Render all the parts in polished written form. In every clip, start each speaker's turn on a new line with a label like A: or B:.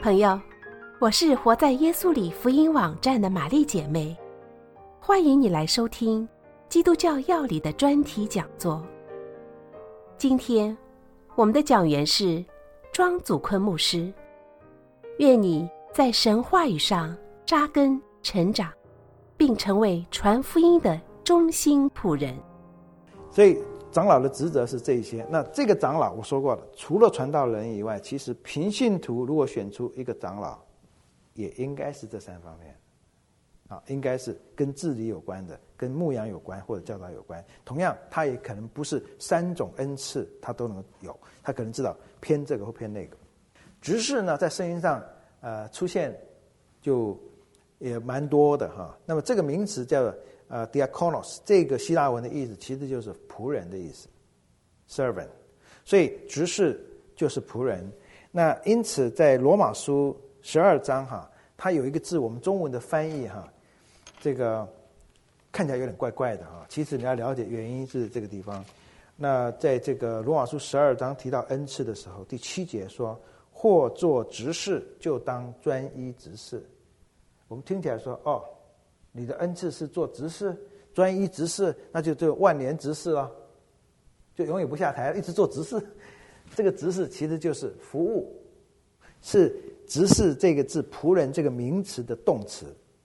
A: 朋友，我是活在耶稣里福音网站的玛丽姐妹，欢迎你来收听基督教要理的专题讲座。今天我们的讲员是庄祖坤牧师，愿你在神话语上扎根成长，并成为传福音的忠心仆人。
B: 所以长老的职责是这些。那这个长老我说过了，除了传道人以外，其实平信徒如果选出一个长老，也应该是这三方面应该是跟治理有关的，跟牧养有关，或者教导有关。同样他也可能不是三种恩赐他都能有，他可能知道偏这个或偏那个。执事呢，在圣经上出现就也蛮多的那么这个名词叫diakonos， 这个希腊文的意思其实就是仆人的意思 servant， 所以执事就是仆人。那因此在罗马书12章它有一个字我们中文的翻译这个看起来有点怪怪的其实你要了解原因是这个地方。那在这个罗马书12章提到恩赐的时候，第7节说，或做执事就当专一执事。我们听起来说你的恩赐是做执事，专一执事，那就万年执事了，就永远不下台，一直做执事。这个执事其实就是服务，是执事这个字仆人这个名词的动词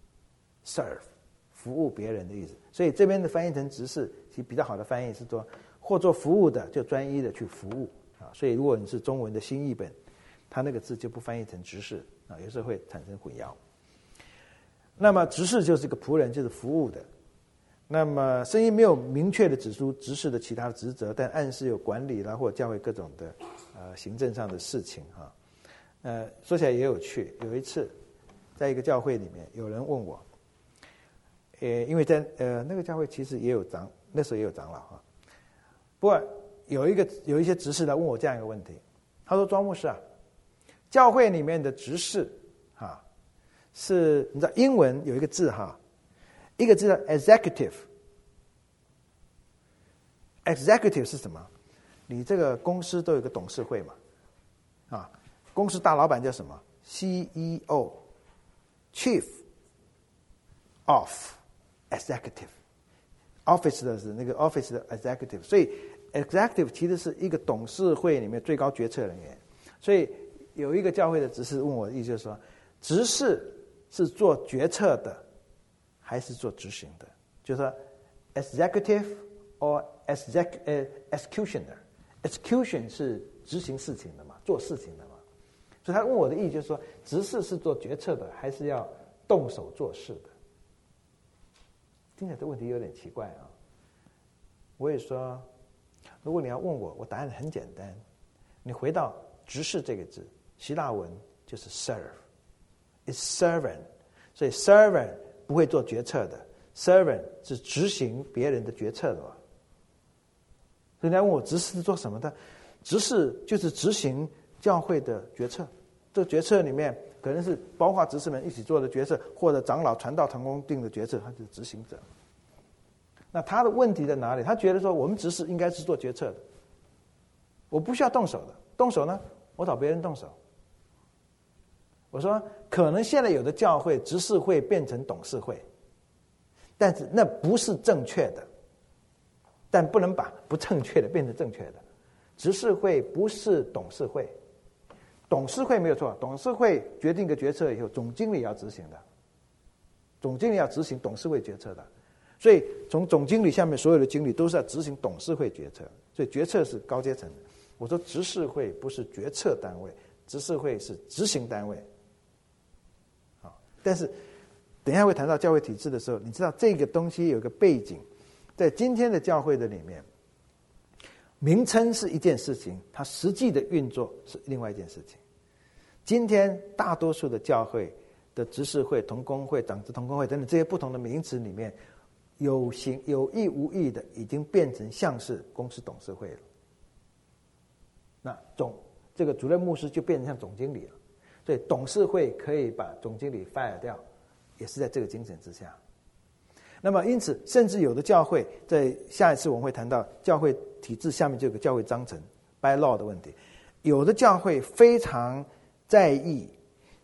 B: serve， 服务别人的意思。所以这边的翻译成执事，其实比较好的翻译是说或做服务的就专一的去服务所以如果你是中文的新译本，它那个字就不翻译成执事有时候会产生混淆。那么执事就是个仆人，就是服务的。那么圣经没有明确的指出执事的其他的职责，但暗示有管理啦，或者教会各种的行政上的事情说起来也有趣。有一次在一个教会里面，有人问我因为在那个教会其实也有那时候也有长老不过有一些执事来问我这样一个问题，他说，庄牧师教会里面的执事是你知道英文有一个字一个字叫 executive 是什么？你这个公司都有个董事会嘛公司大老板叫什么？ CEO Chief of Executive Office 的是那个 Office 的 Executive， 所以 Executive 其实是一个董事会里面最高决策人员。所以有一个教会的执事问我的意思，就是说执事是做决策的还是做执行的？就是说 executive or executioner， execution 是执行事情的嘛，做事情的嘛。所以他问我的意思就是说，执事是做决策的还是要动手做事的？听起来这问题有点奇怪我也说，如果你要问我，我答案很简单，你回到执事这个字，希腊文就是 serve，is servant， 所以 servant 不会做决策的， servant 是执行别人的决策的嘛。人家问我执事是做什么的，执事就是执行教会的决策，这决策里面可能是包括执事们一起做的决策，或者长老传道同工定的决策，他就是执行者。那他的问题在哪里？他觉得说我们执事应该是做决策的，我不需要动手的，动手呢我找别人动手。我说可能现在有的教会执事会变成董事会，但是那不是正确的，但不能把不正确的变成正确的。执事会不是董事会，董事会没有错，董事会决定一个决策以后，总经理要执行的，总经理要执行董事会决策的，所以从总经理下面所有的经理都是要执行董事会决策，所以决策是高阶层的。我说执事会不是决策单位，执事会是执行单位。但是等一下会谈到教会体制的时候，你知道这个东西有一个背景，在今天的教会的里面，名称是一件事情，它实际的运作是另外一件事情。今天大多数的教会的执事会、同工会、长子同工会等等这些不同的名词里面，有意无意的已经变成像是公司董事会了。那这个主任牧师就变成像总经理了，所以董事会可以把总经理 fire 掉，也是在这个精神之下。那么因此甚至有的教会，在下一次我们会谈到教会体制下面就有个教会章程 by law 的问题，有的教会非常在意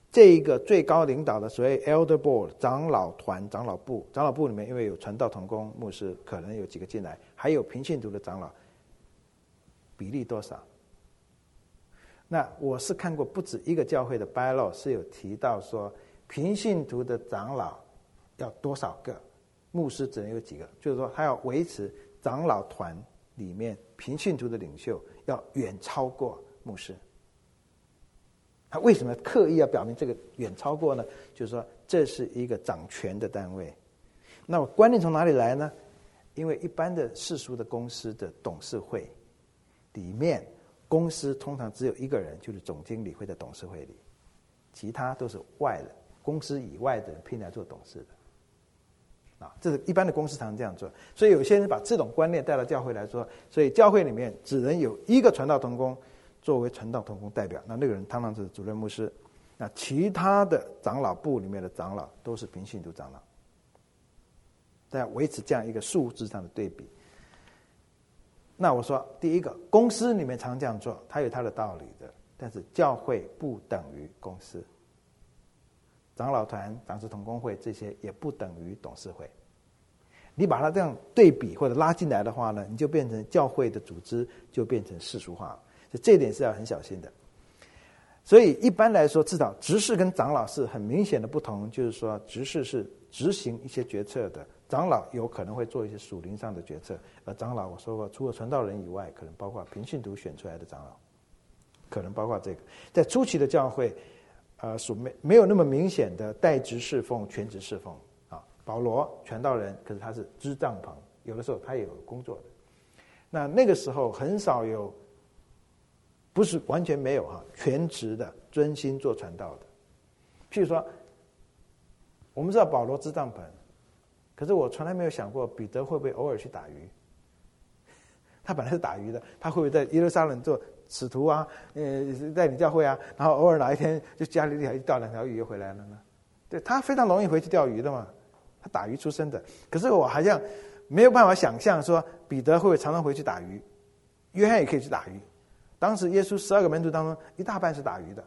B: 这一个最高领导的所谓 elder board 长老团、长老部，长老部里面因为有传道同工牧师，可能有几个进来，还有平信徒的长老，比例多少？那我是看过不止一个教会的 bylaw 是有提到说，平信徒的长老要多少个，牧师只能有几个，就是说他要维持长老团里面平信徒的领袖要远超过牧师。他为什么刻意要表明这个远超过呢？就是说这是一个掌权的单位。那我观念从哪里来呢？因为一般的世俗的公司的董事会里面，公司通常只有一个人，就是总经理会在董事会里，其他都是外人，公司以外的人聘来做董事的。这是一般的公司常这样做，所以有些人把这种观念带到教会来说，所以教会里面只能有一个传道同工作为传道同工代表，那个人通常是主任牧师，那其他的长老部里面的长老都是平信徒长老，大家维持这样一个数字上的对比。那我说，第一个，公司里面常这样做，它有它的道理的，但是教会不等于公司，长老团、长子同工会这些也不等于董事会。你把它这样对比或者拉进来的话呢，你就变成教会的组织就变成世俗化了，所以这一点是要很小心的。所以一般来说，至少执事跟长老是很明显的不同，就是说执事是执行一些决策的，长老有可能会做一些属灵上的决策，而长老我说过，除了传道人以外，可能包括平信徒选出来的长老，可能包括这个。在初期的教会，没有那么明显的代职侍奉、全职侍奉啊。保罗传道人，可是他是支帐篷，有的时候他也有工作的。那个时候很少有，不是完全没有全职的专心做传道的。譬如说，我们知道保罗支帐篷，可是我从来没有想过彼得会不会偶尔去打鱼。他本来是打鱼的，他会不会在耶路撒冷做使徒啊，带领教会啊，然后偶尔哪一天就家里一钓2条鱼又回来了呢？对，他非常容易回去钓鱼的嘛，他打鱼出身的。可是我好像没有办法想象说彼得会不会常常回去打鱼，约翰也可以去打鱼。当时耶稣12个门徒当中，一大半是打鱼的，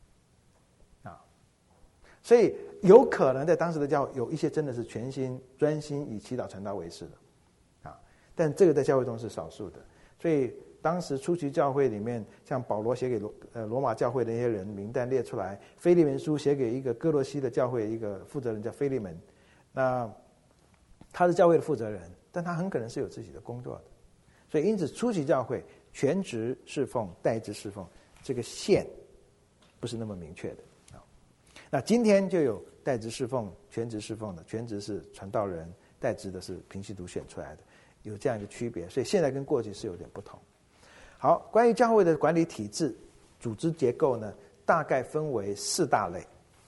B: 所以有可能在当时的教会有一些真的是全心专心以祈祷传道为事的，但这个在教会中是少数的。所以当时初期教会里面，像保罗写给罗马教会的那些人名单列出来，腓利门书写给一个哥罗西的教会一个负责人叫腓利门，那他是教会的负责人，但他很可能是有自己的工作的，所以因此初期教会全职侍奉、代职侍奉这个线不是那么明确的。那今天就有代职侍奉、全职侍奉的，全职是传道人，代职的是平信徒选出来的，有这样一个区别，所以现在跟过去是有点不同。好，关于教会的管理体制、组织结构呢，大概分为四大类。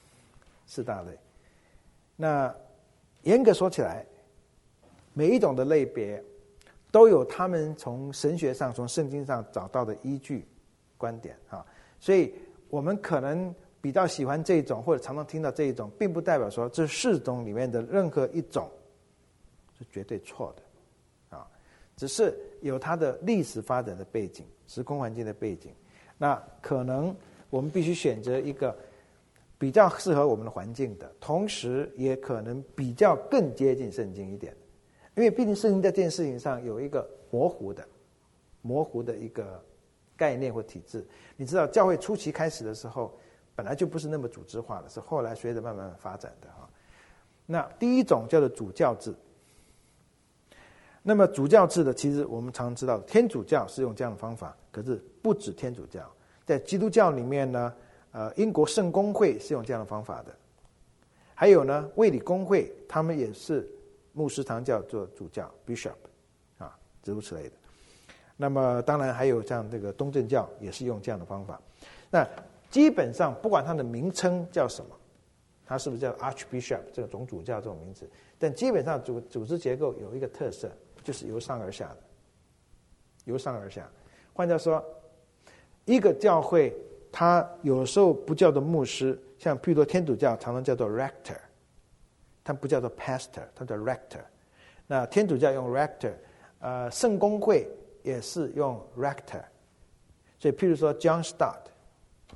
B: 那严格说起来，每一种的类别都有他们从神学上、从圣经上找到的依据、观点所以我们可能比较喜欢这一种，或者常常听到这一种，并不代表说这4种里面的任何一种是绝对错的只是有它的历史发展的背景、时空环境的背景。那可能我们必须选择一个比较适合我们的环境的，同时也可能比较更接近圣经一点，因为毕竟圣经在这件事情上有一个模糊的一个概念或体制。你知道教会初期开始的时候本来就不是那么组织化的，是后来随着慢慢发展的那第一种叫做主教制。那么主教制的，其实我们常知道天主教是用这样的方法，可是不止天主教，在基督教里面呢，英国圣公会是用这样的方法的，还有呢卫理公会，他们也是牧师常叫做主教 bishop 诸如此类的。那么当然还有像这个东正教也是用这样的方法。那基本上不管它的名称叫什么，它是不是叫 archbishop 这个总主教这种名字，但基本上组织结构有一个特色，就是由上而下的，由上而下。换句话说，一个教会它有时候不叫做牧师，像譬如说天主教常常叫做 rector， 它不叫做 pastor， 它叫 rector。那天主教用 rector， 圣公会也是用 rector。所以譬如说 John Stott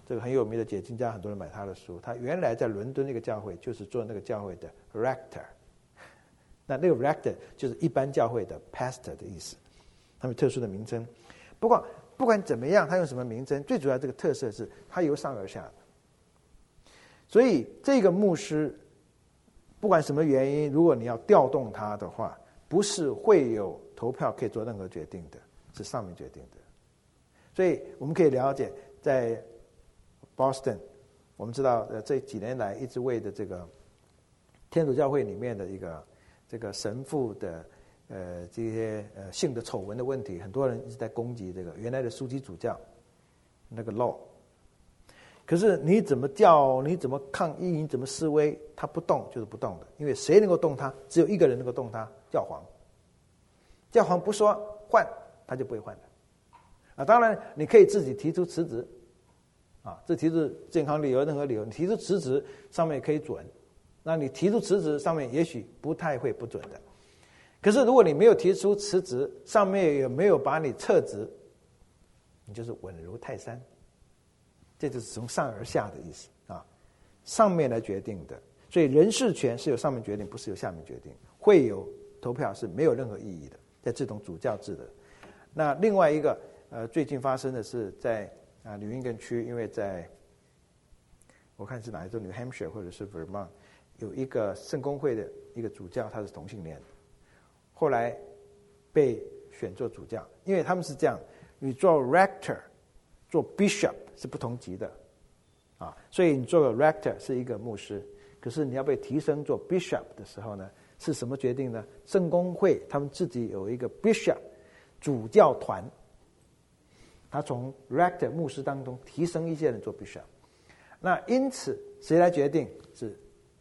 B: 这个很有名的解经家，很多人买他的书。他原来在伦敦那个教会就是做那个教会的 rector， 那个 rector 就是一般教会的 pastor 的意思，他们特殊的名称。不过不管怎么样，他用什么名称，最主要这个特色是他由上而下的。所以这个牧师不管什么原因，如果你要调动他的话，不是会有投票可以做任何决定的，是上面决定的。所以我们可以了解，在 Boston， 我们知道这几年来一直为的这个天主教会里面的一个这个神父的这些性的丑闻的问题，很多人一直在攻击这个原来的枢机主教那个 law。可是你怎么叫，你怎么抗议，你怎么示威，他不动就是不动的，因为谁能够动他？只有一个人能够动他，教皇。教皇不说换，他就不会换的。当然你可以自己提出辞职，这提出健康理由、任何理由，你提出辞职上面可以准。那你提出辞职上面也许不太会不准的。可是如果你没有提出辞职，上面也没有把你撤职，你就是稳如泰山。这就是从上而下的意思上面来决定的。所以人事权是由上面决定，不是由下面决定。会有投票是没有任何意义的，在这种主教制的。那另外一个最近发生的是在纽英格兰区，因为在我看是哪一州 New Hampshire 或者是 Vermont 有一个圣公会的一个主教，他是同性恋，后来被选做主教。因为他们是这样，你做 rector 做 bishop 是不同级的所以你做个 rector 是一个牧师，可是你要被提升做 bishop 的时候呢，是什么决定呢？圣公会他们自己有一个 bishop 主教团，他从 rector 牧师当中提升一些人做 bishop。那因此谁来决定？是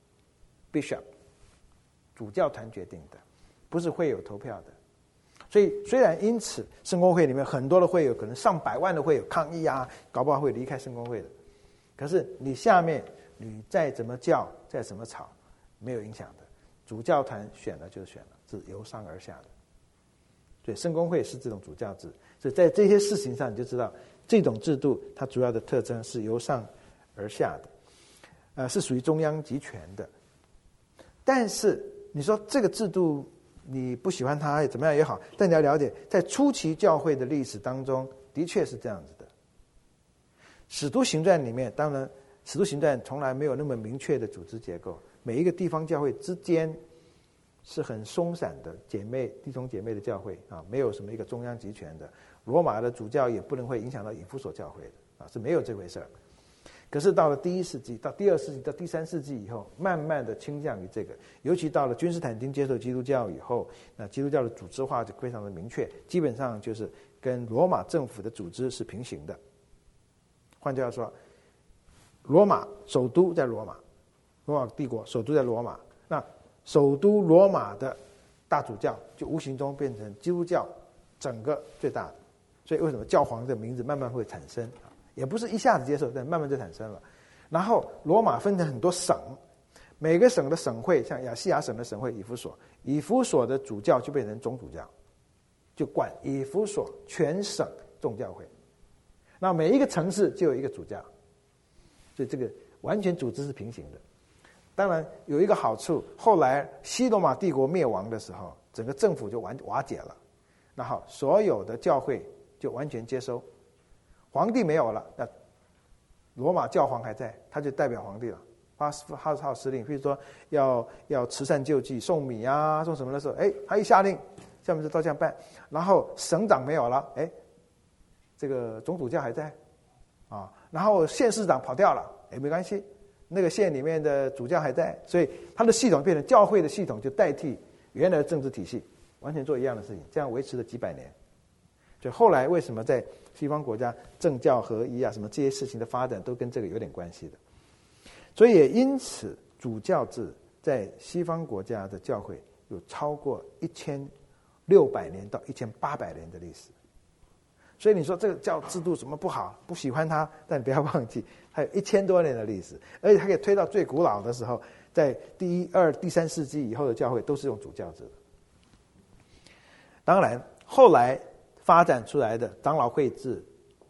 B: bishop 主教团决定的，不是会有投票的。所以虽然因此圣公会里面很多的会友，可能上百万的会友抗议搞不好会离开圣公会的，可是你下面你再怎么叫再怎么吵没有影响的，主教团选了就选了，是由上而下的。所以圣公会是这种主教制。所以在这些事情上你就知道这种制度它主要的特征是由上而下的，是属于中央集权的。但是你说这个制度你不喜欢它怎么样也好，但你要了解在初期教会的历史当中的确是这样子的。使徒行传里面，当然使徒行传从来没有那么明确的组织结构，每一个地方教会之间是很松散的弟兄姐妹的教会没有什么一个中央集权的。罗马的主教也不能会影响到以弗所教会的是没有这回事。可是到了第1世纪到第2世纪到第3世纪以后，慢慢的倾向于这个，尤其到了君士坦丁接受基督教以后，那基督教的组织化就非常的明确，基本上就是跟罗马政府的组织是平行的。换句话说，罗马首都在罗马，罗马帝国首都在罗马，那首都罗马的大主教就无形中变成基督教整个最大的。所以为什么教皇的名字慢慢会产生，也不是一下子接受，但慢慢就产生了。然后罗马分成很多省，每个省的省会，像亚细亚省的省会以弗所，以弗所的主教就变成总主教，就管以弗所全省众教会。那每一个城市就有一个主教，所以这个完全组织是平行的。当然有一个好处，后来西罗马帝国灭亡的时候，整个政府就瓦解了，然后所有的教会就完全接收，皇帝没有了，那罗马教皇还在，他就代表皇帝了，发号施令。比如说要慈善救济，送米送什么的时候，他一下令，下面就照这样办。然后省长没有了，这个总主教还在然后县市长跑掉了，没关系，那个县里面的主教还在，所以他的系统变成教会的系统，就代替原来的政治体系，完全做一样的事情，这样维持了几百年。所以后来为什么在西方国家政教合一什么这些事情的发展都跟这个有点关系的。所以也因此主教制在西方国家的教会有超过1600年到1800年的历史。所以你说这个教制度什么不好，不喜欢它，但你不要忘记它有1000多年的历史，而且它可以推到最古老的时候，在第1、2、第3世纪以后的教会都是用主教制的。当然后来发展出来的长老会制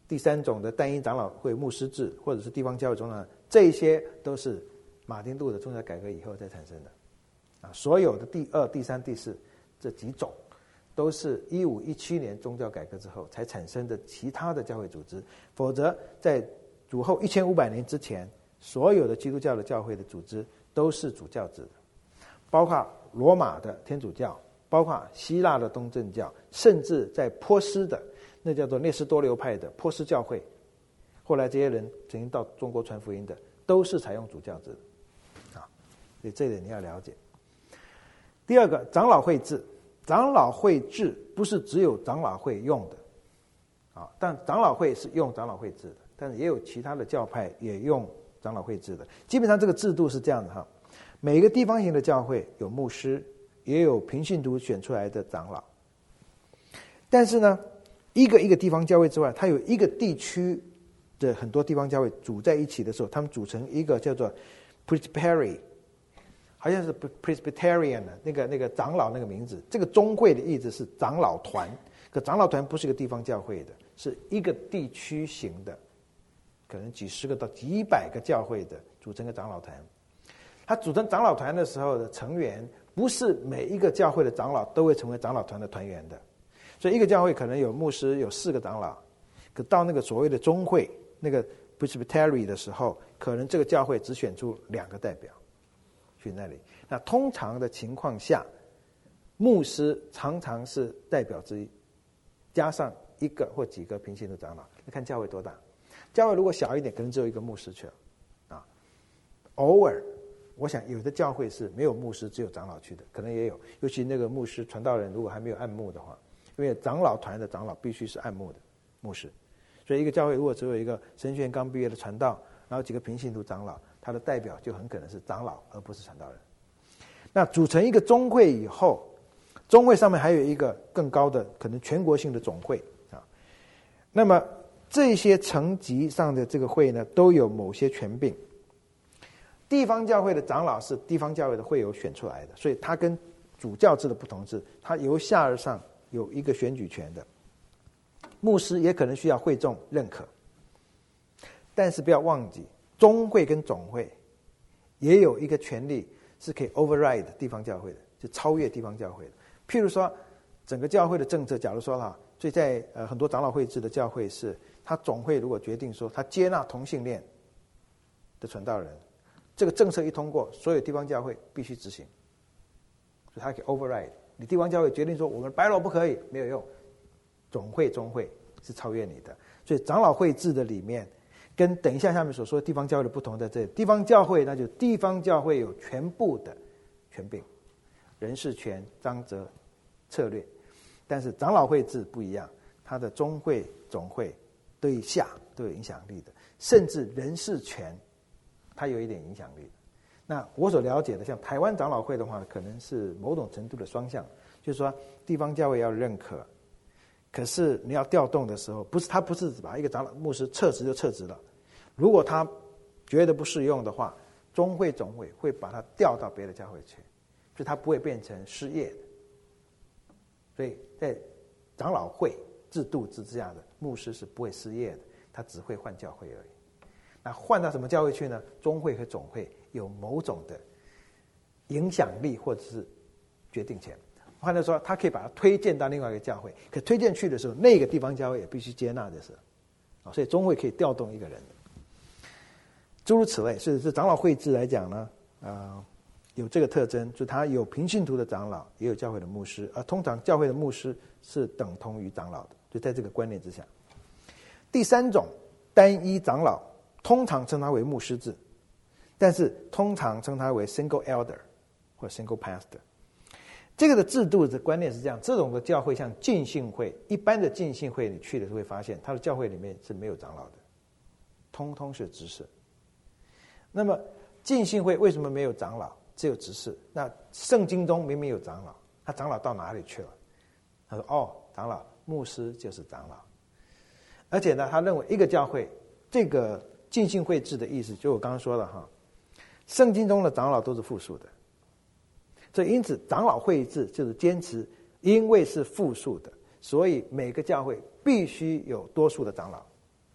B: 第三种的单一长老会牧师制，或者是地方教会总长，这一些都是马丁路德宗教改革以后才产生的。所有的第二、第三、第四这几种，都是1517年宗教改革之后才产生的其他的教会组织，否则在主后1500年之前，所有的基督教的教会的组织都是主教制的，包括罗马的天主教，包括希腊的东正教，甚至在波斯的那叫做聂斯多流派的波斯教会，后来这些人曾经到中国传福音的，都是采用主教制的所以这一点你要了解。第二个，长老会制。长老会制不是只有长老会用的但长老会是用长老会制的，但是也有其他的教派也用长老会制的。基本上这个制度是这样的每个地方型的教会有牧师，也有平信徒选出来的长老，但是呢，一个地方教会之外，它有一个地区的很多地方教会组在一起的时候，他们组成一个叫做 Presbytery， 好像是 Presbyterian 的那个长老那个名字。这个宗会的意思是长老团，可长老团不是一个地方教会的，是一个地区型的，可能几十个到几百个教会的组成个长老团。他组成长老团的时候的成员，不是每一个教会的长老都会成为长老团的团员的，所以一个教会可能有牧师有4个长老，可到那个所谓的宗会那个 Presbytery 的时候，可能这个教会只选出2个代表去那里。那通常的情况下，牧师常常是代表之一，加上1个或几个平信徒长老。你看教会多大？教会如果小一点，可能只有1个牧师去了偶尔我想有的教会是没有牧师，只有长老去的，可能也有。尤其那个牧师传道人如果还没有按牧的话，因为长老团的长老必须是按牧的牧师，所以一个教会如果只有一个神学院刚毕业的传道，然后几个平信徒长老，他的代表就很可能是长老，而不是传道人。那组成一个宗会以后，宗会上面还有一个更高的可能全国性的总会那么这些层级上的这个会呢，都有某些权柄。地方教会的长老是地方教会的会友选出来的，所以他跟主教制的不同是，他由下而上有一个选举权的。牧师也可能需要会众认可，但是不要忘记，宗会跟总会也有一个权利是可以 override 地方教会的，就超越地方教会的。譬如说，整个教会的政策，假如说所以在很多长老会制的教会是，他总会如果决定说他接纳同性恋的传道人，这个政策一通过，所有地方教会必须执行，所以他可以 override。你地方教会决定说我们白老不可以，没有用，总会宗会是超越你的。所以长老会制的里面，跟等一下下面所说的地方教会的不同在这里。地方教会那就地方教会有全部的权柄，人事权、章则、策略，但是长老会制不一样，它的宗会、总会对下都有影响力的，甚至人事权它有一点影响力。那我所了解的，像台湾长老会的话，可能是某种程度的双向，就是说地方教会要认可，可是你要调动的时候，他不是把一个长老牧师撤职就撤职了，如果他觉得不适用的话，宗会总会会把他调到别的教会去，所以他不会变成失业的。所以在长老会制度之下的牧师是不会失业的，他只会换教会而已。那换到什么教会去呢？宗会和总会有某种的影响力或者是决定权。换句话说，他可以把它推荐到另外一个教会，可推荐去的时候，那个地方教会也必须接纳的是，所以宗会可以调动一个人，诸如此类。所以这长老会制来讲呢，有这个特征，就是他有平信徒的长老，也有教会的牧师，而通常教会的牧师是等同于长老的，就在这个观念之下。第三种单一长老，通常称它为牧师制，但是通常称它为 single elder 或 single pastor。这个的制度的观念是这样，这种的教会像浸信会，一般的浸信会你去的时候会发现，他的教会里面是没有长老的，通通是执事。那么浸信会为什么没有长老，只有执事？那圣经中明明有长老，他长老到哪里去了？他说长老，牧师就是长老。而且呢，他认为一个教会，这个浸信会制的意思，就我刚刚说了圣经中的长老都是复数的，所以因此长老会制就是坚持，因为是复数的，所以每个教会必须有多数的长老，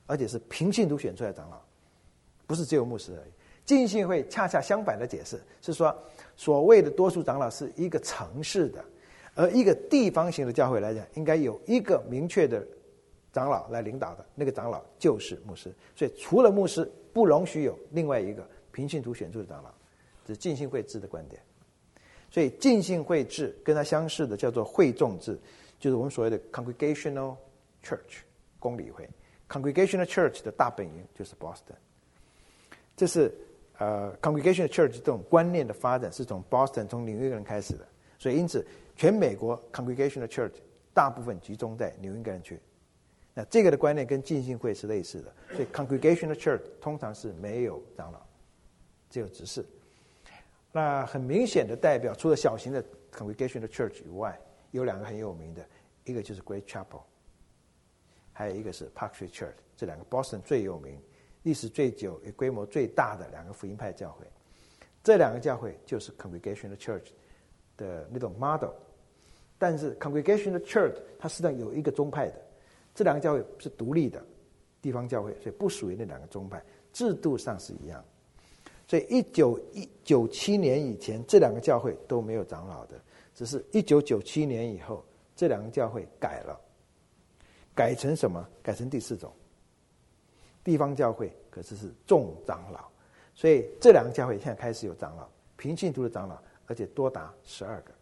B: 而且是凭信徒选出来的长老，不是只有牧师而已。浸信会恰恰相反的解释是说，所谓的多数长老是一个城市的，而一个地方型的教会来讲，应该有一个明确的长老来领导的，那个长老就是牧师。所以除了牧师，不容许有另外一个凭信徒选出的长老，这是浸信会制的观点。所以浸信会制跟它相似的叫做会众制，就是我们所谓的 Congregational Church 公理会。Congregational Church 的大本营就是 Boston， 这是Congregational Church 这种观念的发展是从 Boston 从纽约人开始的，所以因此全美国 Congregational Church 大部分集中在纽约人区。那这个的观念跟浸信会是类似的，所以 Congregational Church 通常是没有长老，只有执事。那很明显的代表，除了小型的 Congregational Church 以外，有两个很有名的，一个就是 Great Chapel， 还有一个是 Park Street Church， 这两个 Boston 最有名、历史最久、也规模最大的两个福音派教会。这两个教会就是 Congregational Church 的那种 model， 但是 Congregational Church 它实际上有一个宗派的，这两个教会是独立的地方教会，所以不属于那两个宗派，制度上是一样。所以1997年以前，这两个教会都没有长老的，只是1997年以后，这两个教会改了，改成什么？改成第四种地方教会，可是是众长老。所以这两个教会现在开始有长老，平信徒的长老，而且多达12个。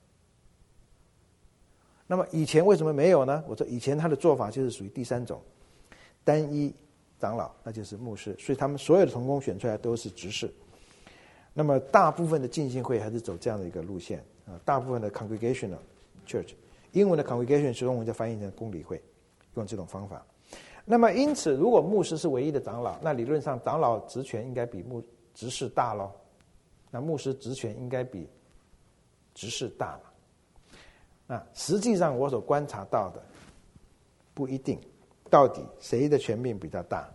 B: 那么以前为什么没有呢？我说以前他的做法就是属于第三种，单一长老，那就是牧师，所以他们所有的同工选出来都是执事。那么大部分的浸信会还是走这样的一个路线啊，大部分的 Congregational Church， 英文的 Congregation 中文就翻译成公理会，用这种方法。那么因此，如果牧师是唯一的长老，那理论上长老职权应该比执事大咯，那牧师职权应该比执事大嘛？那实际上我所观察到的不一定，到底谁的权柄比较大？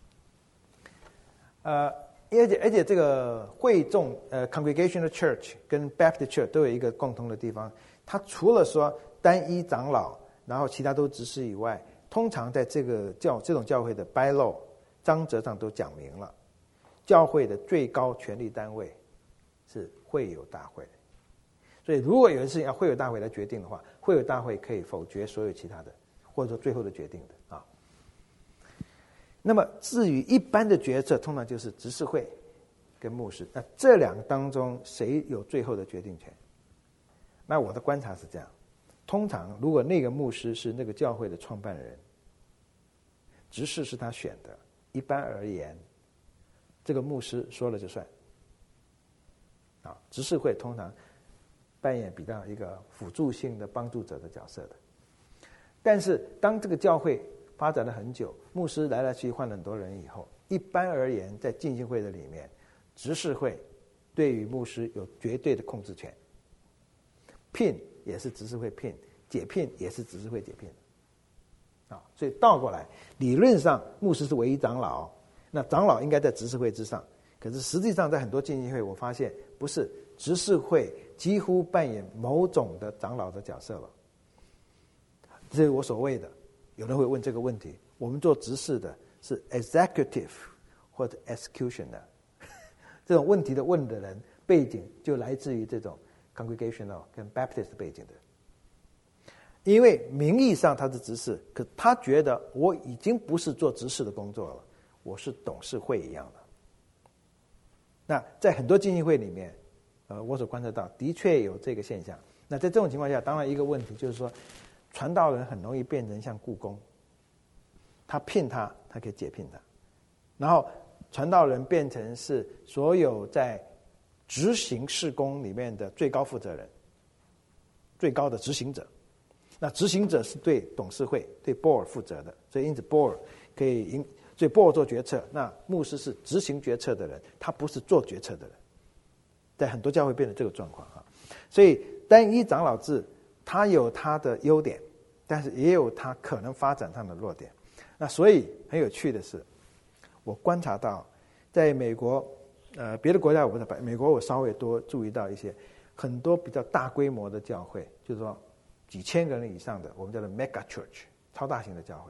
B: 而且这个会众Congregational Church 跟 Baptist Church 都有一个共同的地方，它除了说单一长老，然后其他都执事以外，通常在这种教会的 bylaw 章则上都讲明了，教会的最高权力单位是会友大会。所以如果有件事情要会友大会来决定的话，会友大会可以否决所有其他的，或者说最后的决定的啊。那么至于一般的决策，通常就是执事会跟牧师，那这两个当中谁有最后的决定权？那我的观察是这样，通常如果那个牧师是那个教会的创办人，执事是他选的，一般而言这个牧师说了就算啊，执事会通常扮演比较一个辅助性的帮助者的角色的。但是当这个教会发展了很久，牧师来来去去换了很多人以后，一般而言在浸信会的里面，执事会对于牧师有绝对的控制权，聘也是执事会聘，解聘也是执事会解聘啊。所以倒过来，理论上牧师是唯一长老，那长老应该在执事会之上，可是实际上在很多浸信会我发现不是，执事会几乎扮演某种的长老的角色了。这是我所谓的，有人会问这个问题，我们做执事的是 executive 或者 executioner， 这种问题的问的人背景就来自于这种 congregational 跟 Baptist 背景的。因为名义上他是执事，可他觉得我已经不是做执事的工作了，我是董事会一样的。那在很多浸信会里面我所观察到的确有这个现象。那在这种情况下，当然一个问题就是说，传道人很容易变成像雇工，他聘他可以解聘他，然后传道人变成是所有在执行事工里面的最高负责人，最高的执行者。那执行者是对董事会对 board 负责的，所以因此 board 可以所以 board 做决策，那牧师是执行决策的人，他不是做决策的人。在很多教会变成这个状况啊，所以单一长老制它有它的优点，但是也有它可能发展上的弱点。那所以很有趣的是，我观察到在美国别的国家我不知道，美国我稍微多注意到一些很多比较大规模的教会，就是说几千个人以上的，我们叫做 mega church 超大型的教会，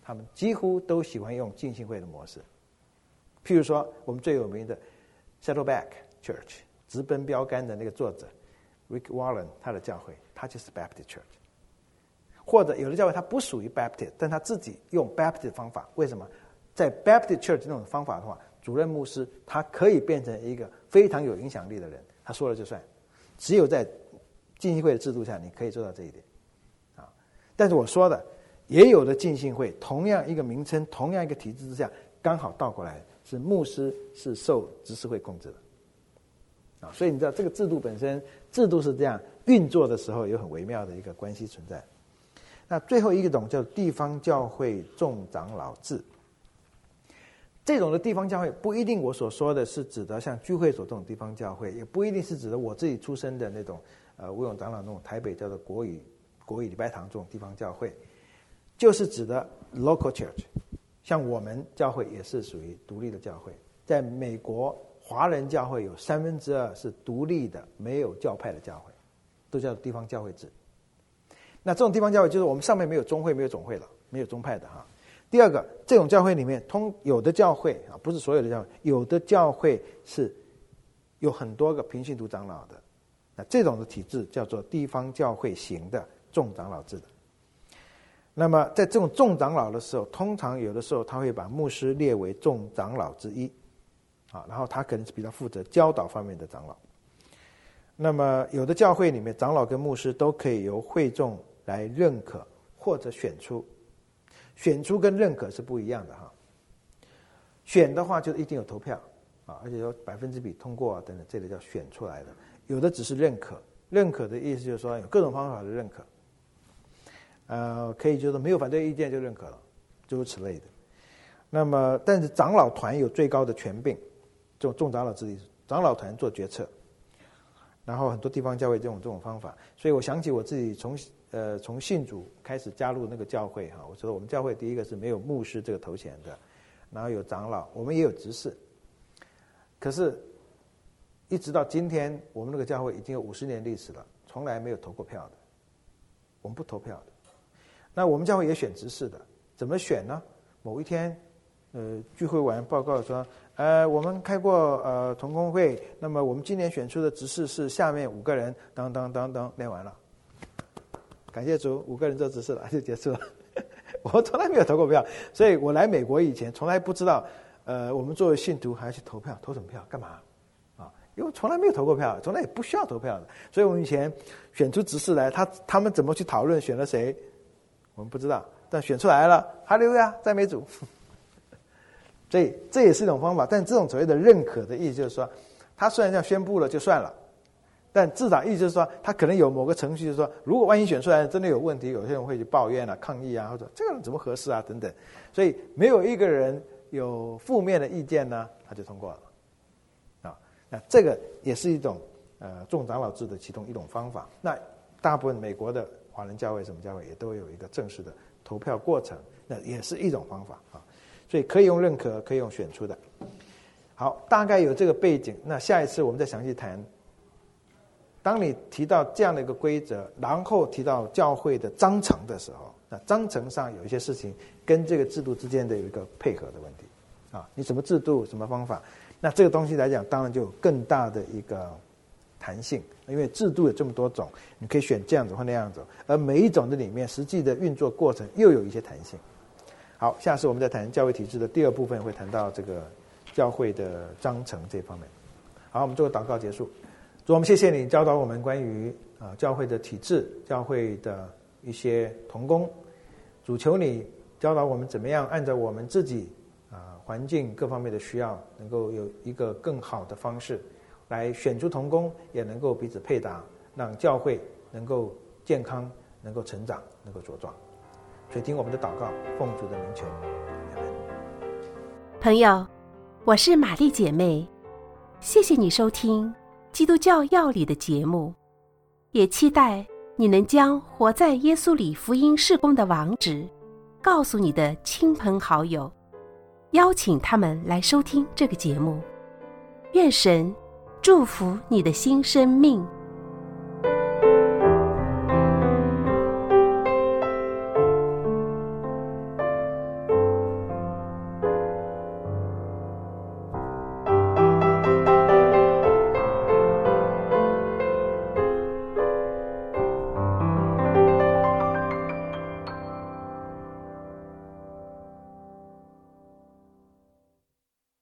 B: 他们几乎都喜欢用浸信会的模式。譬如说，我们最有名的 Saddleback Church 直奔标杆的那个作者 Rick Warren， 他的教会，他就是 Baptist Church。或者有的教会它不属于 Baptist， 但他自己用 Baptist 的方法。为什么？在 Baptist Church 这种方法的话，主任牧师他可以变成一个非常有影响力的人，他说了就算。只有在浸信会的制度下，你可以做到这一点。但是我说的，也有的浸信会同样一个名称，同样一个体制之下，刚好倒过来，是牧师是受执事会控制的。所以你知道这个制度本身，制度是这样运作的时候，有很微妙的一个关系存在。那最后一种叫地方教会众长老制。这种的地方教会不一定我所说的是指的像聚会所这种地方教会，也不一定是指的我自己出身的那种吴永长老那种台北叫做国语礼拜堂这种地方教会，就是指的 local church。像我们教会也是属于独立的教会，在美国华人教会有2/3是独立的没有教派的教会，都叫地方教会制。那这种地方教会就是我们上面没有中会没有总会了，没有宗派的哈。第二个，这种教会里面有的教会啊，不是所有的教会，有的教会是有很多个平信徒长老的，那这种的体制叫做地方教会型的众长老制的。那么在这种众长老的时候，通常有的时候他会把牧师列为众长老之一啊，然后他可能是比较负责教导方面的长老。那么有的教会里面，长老跟牧师都可以由会众来认可或者选出。选出跟认可是不一样的哈。选的话就一定有投票啊，而且有%比通过啊等等，这个叫选出来的。有的只是认可，认可的意思就是说有各种方法的认可，可以就是没有反对意见就认可了，诸如此类的。那么，但是长老团有最高的权柄，这种众长老制度，长老团做决策。然后很多地方教会这种方法，所以我想起我自己从信主开始加入那个教会哈，我觉得我们教会第一个是没有牧师这个头衔的，然后有长老，我们也有执事，可是一直到今天，我们那个教会已经有50年历史了，从来没有投过票的，我们不投票的。那我们教会也选执事的，怎么选呢？某一天，聚会完报告说，我们开过同工会，那么我们今年选出的执事是下面5个人，等，念完了，感谢主，5个人做执事了，就结束了。我从来没有投过票，所以我来美国以前从来不知道，我们作为信徒还要去投票，投什么票？干嘛？啊，因为从来没有投过票，从来也不需要投票的。所以我们以前选出执事来，他们怎么去讨论选了谁，我们不知道，但选出来了，哈利路亚，赞美主。所以这也是一种方法，但这种所谓的认可的意思就是说，他虽然这样宣布了就算了，但至少意思就是说，他可能有某个程序，就是说，如果万一选出来真的有问题，有些人会去抱怨啊、抗议啊，或者这个人怎么合适啊等等。所以没有一个人有负面的意见呢，他就通过了。那这个也是一种众长老制的其中一种方法。那大部分美国的华人教会、什么教会也都有一个正式的投票过程，那也是一种方法啊。所以可以用认可，可以用选出的。好，大概有这个背景，那下一次我们再详细谈。当你提到这样的一个规则，然后提到教会的章程的时候，那章程上有一些事情跟这个制度之间的有一个配合的问题啊，你什么制度、什么方法，那这个东西来讲，当然就有更大的一个弹性，因为制度有这么多种，你可以选这样子或那样子，而每一种的里面实际的运作过程又有一些弹性。好，下次我们再谈教会体制的第2部分，会谈到这个教会的章程这方面。好，我们做个祷告结束。主，我们谢谢你教导我们关于教会的体制、教会的一些同工。主，求你教导我们怎么样按照我们自己环境各方面的需要，能够有一个更好的方式来选出同工，也能够彼此配搭，让教会能够健康、能够成长、能够茁壮。所以听我们的祷告，奉主的名求，阿们。
A: 朋友，我是玛丽姐妹，谢谢你收听基督教要理的节目，也期待你能将活在耶稣里福音事工的网址告诉你的亲朋好友，邀请他们来收听这个节目。愿神祝福你的新生命。